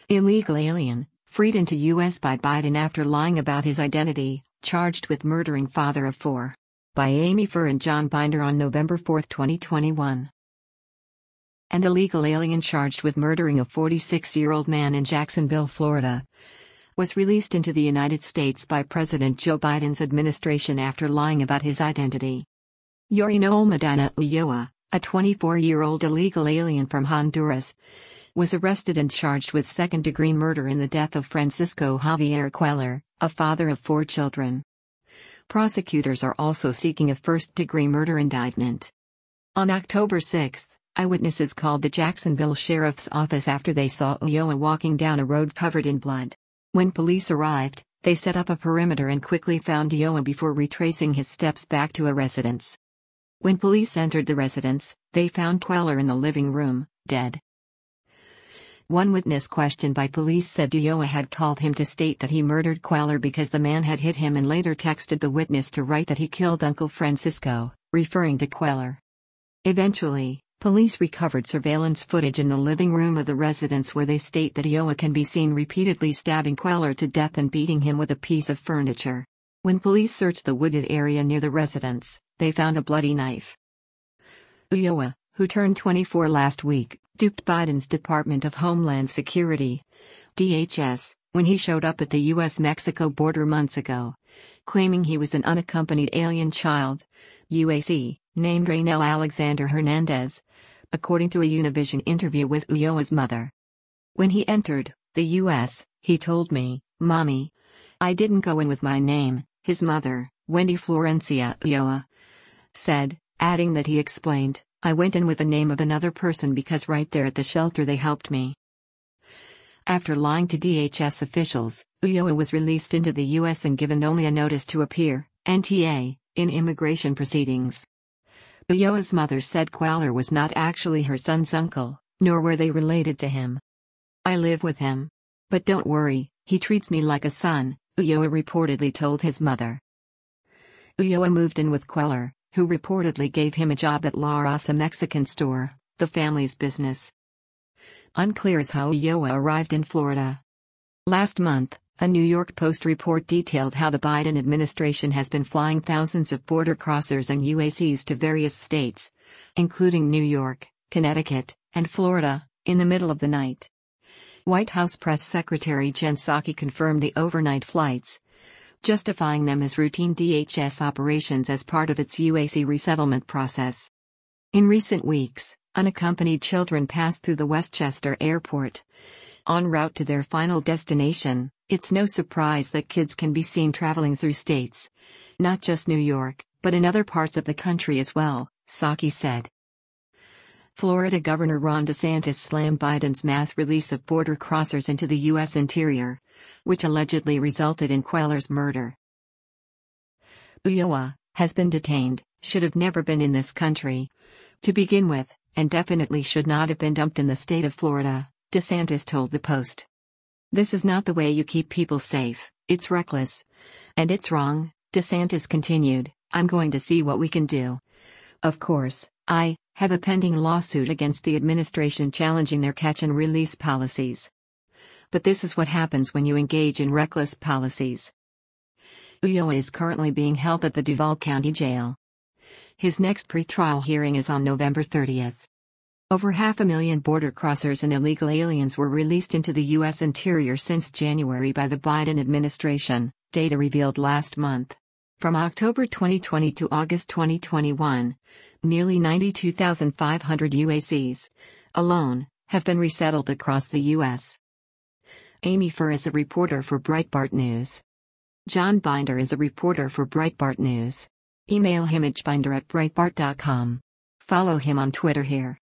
Illegal alien, freed into U.S. by Biden after lying about his identity, charged with murdering father of four. By Amy Furr and John Binder on November 4, 2021. An illegal alien charged with murdering a 46-year-old man in Jacksonville, Florida, was released into the United States by President Joe Biden's administration after lying about his identity. Yorinoel Medina Ulloa, a 24-year-old illegal alien from Honduras, was arrested and charged with second-degree murder in the death of Francisco Javier Cuellar, a father of four children. Prosecutors are also seeking a first-degree murder indictment. On October 6, eyewitnesses called the Jacksonville Sheriff's Office after they saw Ulloa walking down a road covered in blood. When police arrived, they set up a perimeter and quickly found Ulloa before retracing his steps back to a residence. When police entered the residence, they found Cuellar in the living room, dead. One witness questioned by police said Ulloa had called him to state that he murdered Cuellar because the man had hit him and later texted the witness to write that he killed Uncle Francisco, referring to Cuellar. Eventually, police recovered surveillance footage in the living room of the residence where they state that Ulloa can be seen repeatedly stabbing Cuellar to death and beating him with a piece of furniture. When police searched the wooded area near the residence, they found a bloody knife. Ulloa, who turned 24 last week, duped Biden's Department of Homeland Security, DHS, when he showed up at the U.S.-Mexico border months ago, claiming he was an unaccompanied alien child, UAC, named Raynel Alexander Hernandez, according to a Univision interview with Ulloa's mother. When he entered the U.S., he told me, "Mommy, I didn't go in with my name," his mother, Wendy Florencia Ulloa, said, adding that he explained, "I went in with the name of another person because right there at the shelter they helped me." After lying to DHS officials, Ulloa was released into the U.S. and given only a notice to appear, NTA, in immigration proceedings. Ulloa's mother said Cuellar was not actually her son's uncle, nor were they related to him. "I live with him. But don't worry, he treats me like a son," Ulloa reportedly told his mother. Ulloa moved in with Cuellar, who reportedly gave him a job at La Raza Mexican store, the family's business. Unclear as how Ulloa arrived in Florida. Last month, a New York Post report detailed how the Biden administration has been flying thousands of border crossers and UACs to various states, including New York, Connecticut, and Florida, in the middle of the night. White House Press Secretary Jen Psaki confirmed the overnight flights, justifying them as routine DHS operations as part of its UAC resettlement process. In recent weeks, unaccompanied children passed through the Westchester Airport. En route to their final destination, it's no surprise that kids can be seen traveling through states, not just New York, but in other parts of the country as well, Psaki said. Florida Governor Ron DeSantis slammed Biden's mass release of border crossers into the U.S. interior, which allegedly resulted in Cuellar's murder. Ulloa has been detained, should have never been in this country to begin with, and definitely should not have been dumped in the state of Florida, DeSantis told the Post. "This is not the way you keep people safe, it's reckless. And it's wrong," DeSantis continued. "I'm going to see what we can do. Of course, I have a pending lawsuit against the administration challenging their catch and release policies. But this is what happens when you engage in reckless policies." Ulloa is currently being held at the Duval County Jail. His next pretrial hearing is on November 30th. Over 500,000 border crossers and illegal aliens were released into the U.S. interior since January by the Biden administration, data revealed last month. From October 2020 to August 2021, nearly 92,500 UACs, alone, have been resettled across the U.S. Amy Furr is a reporter for Breitbart News. John Binder is a reporter for Breitbart News. Email him at binder@breitbart.com. Follow him on Twitter here.